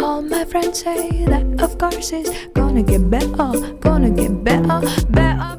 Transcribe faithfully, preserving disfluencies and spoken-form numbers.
All my friends say that of course it's gonna get better, gonna get better, better.